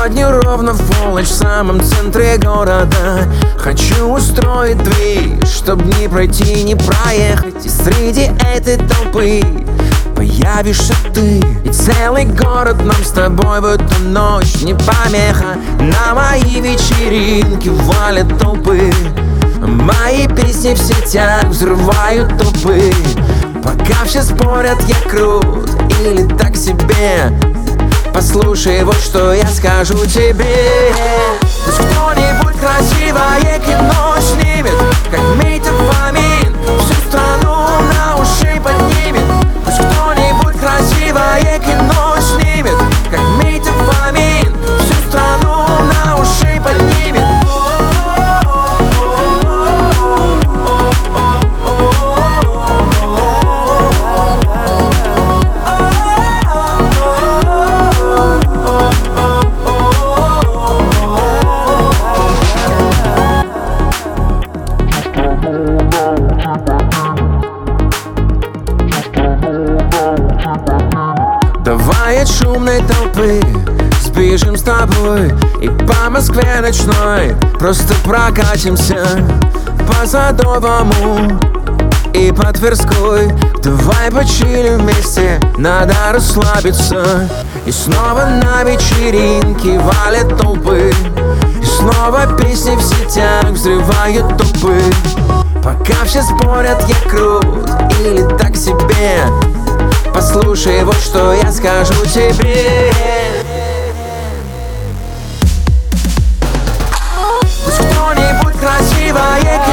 Сегодня ровно в полночь в самом центре города хочу устроить движ, чтоб не пройти, не проехать. И среди этой толпы появишься ты, и целый город нам с тобой в эту ночь не помеха. На мои вечеринки валят толпы, мои песни в сетях взрывают топы. Пока все спорят, я крут или так себе, послушай, вот что я скажу тебе. Пусть кто-нибудь красивое кино снимет, как метафамин всю страну на уши поднимет. Пусть кто-нибудь красивое кино снимет, как метафамин всю страну на уши поднимет. Давай от шумной толпы сбежим с тобой и по Москве ночной просто прокатимся по Садовому и по Тверской. Давай почилим вместе, надо расслабиться. И снова на вечеринке валят толпы, и снова песни в сетях взрывают топы. Пока все спорят, я крут или так себе, послушай, вот что я скажу тебе. Пусть кто-нибудь красивое